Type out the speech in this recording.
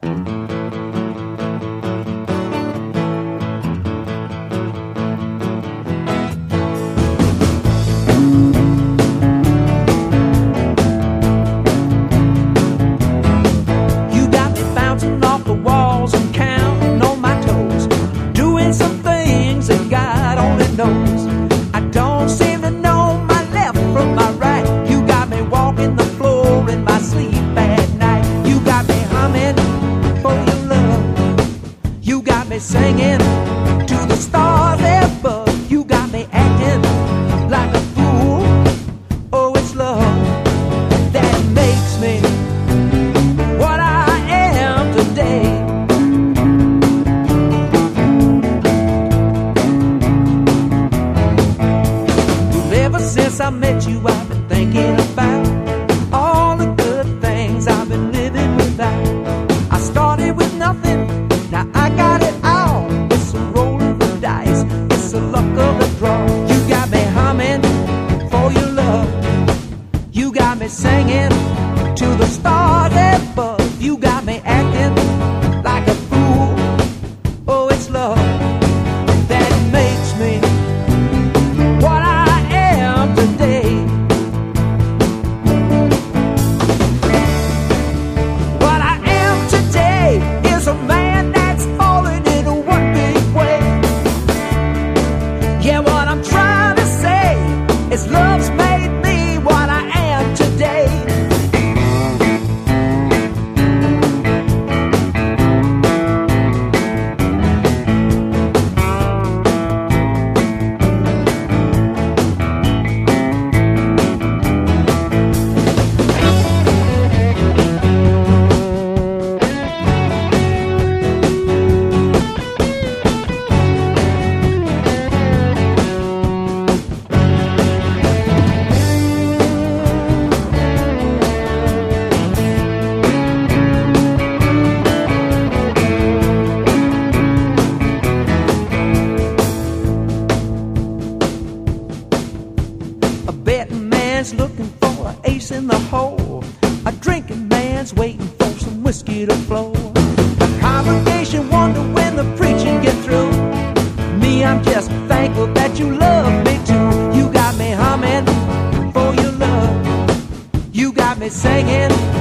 Singing to the stars above. You got me acting like a fool. Oh, it's love that makes me what I am today. Well, ever since I met you, I've been thinking about all the good things I've been living without. I started with nothing, now I got it all. It's a roll of the dice, it's the luck of the draw. You got me humming for your love. You got me singing to the stars above. You got me acting like a fool. Oh, it's love that makes me what I am today. What I am today is a man that's falling in one big way. Yeah, what I'm trying to say is love's made me what I am today. A betting man's looking for an ace in the hole. A drinking man's waiting for some whiskey to flow. The congregation wonder when the preaching get through. Me, I'm just thankful that you love me too. You got me humming for your love. You got me singing